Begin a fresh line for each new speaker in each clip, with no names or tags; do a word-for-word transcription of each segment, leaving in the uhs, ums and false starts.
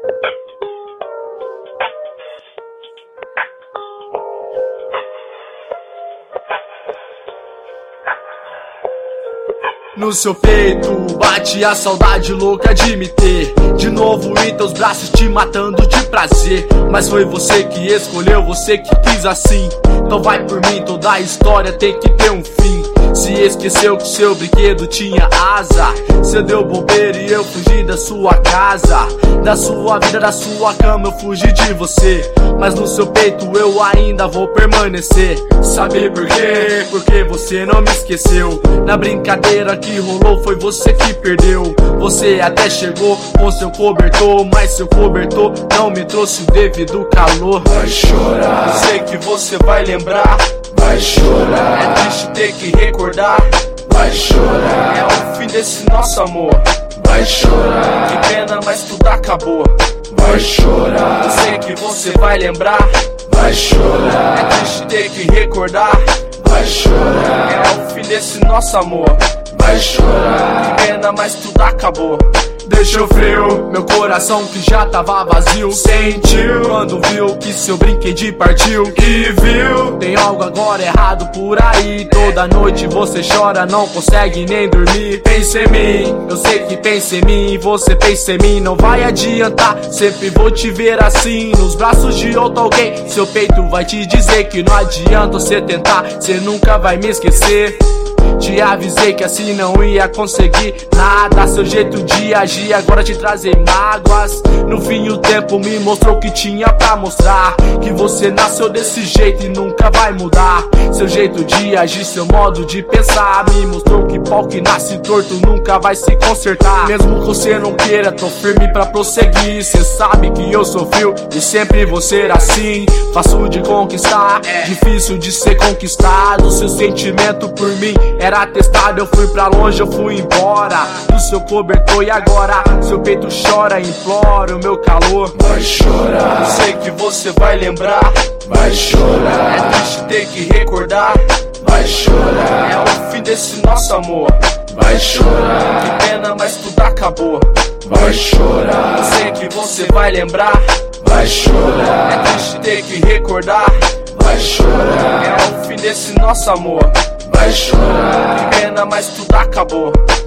No seu peito bate a saudade louca de me ter de novo em teus braços te matando de prazer. Mas foi você que escolheu, você que quis assim. Então vai por mim, toda a história tem que ter um fim. Se esqueceu que seu brinquedo tinha asa, cê deu bobeira e eu fugi da sua casa. Da sua vida, da sua cama eu fugi de você. Mas no seu peito eu ainda vou permanecer. Sabe por quê? Porque você não me esqueceu. Na brincadeira que rolou foi você que perdeu. Você até chegou com seu cobertor, mas seu cobertor não me trouxe o devido calor.
Vai chorar,
sei que você vai lembrar.
Vai chorar,
é triste ter que recordar.
Vai chorar,
é o fim desse nosso amor.
Vai chorar,
que pena, mas tudo acabou.
Vai chorar,
sei que você vai lembrar.
Vai chorar,
é triste ter que recordar.
Vai chorar,
é o fim desse nosso amor.
Vai chorar,
que pena, mas tudo acabou. Deixou frio, meu coração que já tava vazio. Sentiu quando viu que seu brinquedo partiu.
E viu,
tem algo agora errado por aí. Toda noite você chora, não consegue nem dormir. Pensa em mim, eu sei que pensa em mim. Você pensa em mim, não vai adiantar. Sempre vou te ver assim, nos braços de outro alguém. Seu peito vai te dizer que não adianta você tentar. Você nunca vai me esquecer. Te avisei que assim não ia conseguir nada. Seu jeito de agir agora te trazer mágoas. No fim o tempo me mostrou que tinha pra mostrar. Que você nasceu desse jeito e nunca vai mudar. Seu jeito de agir, seu modo de pensar me mostrou que pau que nasce torto nunca vai se consertar. Mesmo que você não queira, tô firme pra prosseguir. Cê sabe que eu sou frio e sempre vou ser assim. Fácil de conquistar, difícil de ser conquistado. Seu sentimento por mim era testado, eu fui pra longe, eu fui embora do seu cobertor e agora seu peito chora, implora o meu calor.
Vai chorar,
sei que você vai lembrar.
Vai chorar,
é triste ter que recordar.
Vai chorar,
é o fim desse nosso amor.
Vai chorar,
que pena, mas tudo acabou.
Vai chorar,
sei que você vai lembrar.
Vai chorar,
é triste ter que recordar.
Vai chorar,
é o fim desse nosso amor.
Vai chorar,
que pena, mas tudo acabou.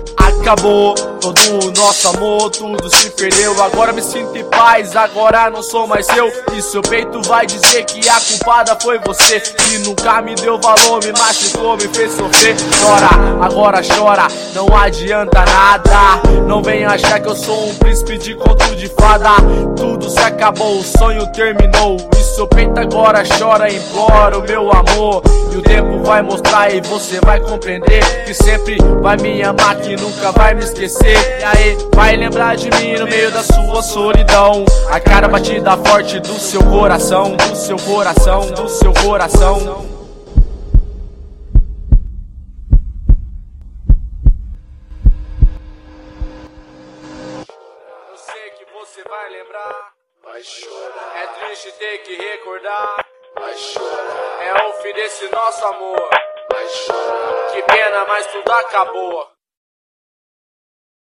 Acabou todo o nosso amor, tudo se perdeu. Agora me sinto em paz, agora não sou mais seu. E seu peito vai dizer que a culpada foi você, que nunca me deu valor, me machucou, me fez sofrer. Chora, agora chora, não adianta nada. Não venha achar que eu sou um príncipe de conto de fada. Tudo se acabou, o sonho terminou. E seu peito agora chora, implora o meu amor. E o tempo vai mostrar e você vai compreender que sempre vai me amar, que nunca vai me esquecer. E aí, vai lembrar de mim no meio da sua solidão. A cara batida forte do seu coração, do seu coração, do seu coração. Eu sei que você vai lembrar.
Vai chorar,
é triste ter que recordar.
Vai chorar,
é o fim desse nosso amor.
Vai chorar,
que pena, mas tudo acabou.